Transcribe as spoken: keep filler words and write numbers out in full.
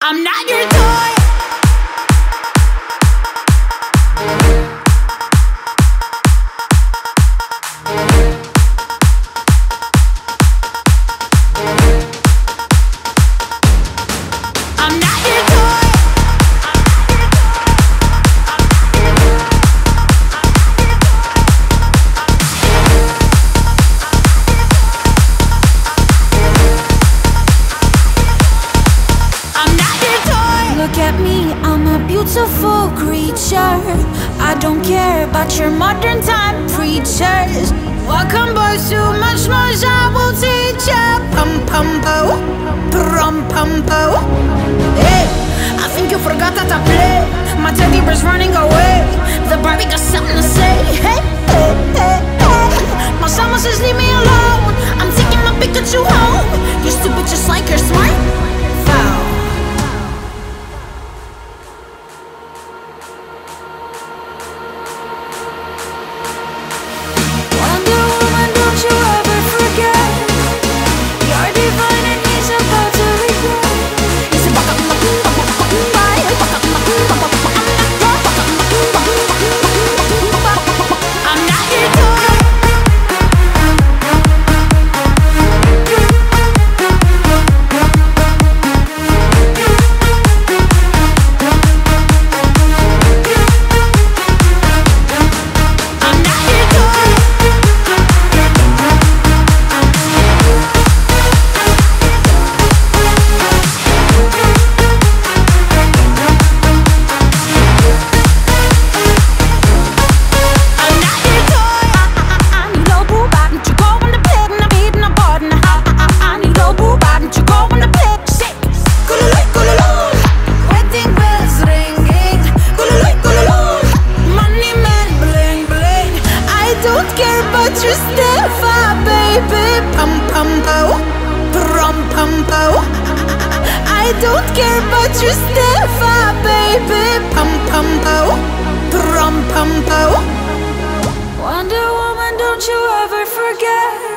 I'm not your toy. I'm not your toy. I'm not your toy. Look at me, I'm a beautiful creature. I don't care about your modern time preachers. Welcome boys, too much noise, I will teach ya. Pum pum po, pum pum po. Hey, I think you forgot that I play. My teddy bear's running away. The Barbie got something to say. Hey, hey, hey, hey. My someone says leave me alone. I'm taking my Pikachu home. You stupid just like you're smart. Foul. Wonder Woman, don't you ever forget, you're divine and he's about to regret. He's a baka baka baka baka baka baka baka. I'm not your toy. I'm not your toy. I'm not your toy. I need a boo bop, don't you go on the pig, and I'm eating a bud, and I, I, I need a boo bop, don't you go on the pig, shit. Kululuy, kululul. Wedding bells ringing. Kululuy, kululul. Money man bling bling. I don't care about your Steffa, baby. Pum pum po, pum pum po. I don't care about your Steffa, baby. Pum pum po, pum pum po. Wonder Woman, don't you ever forget,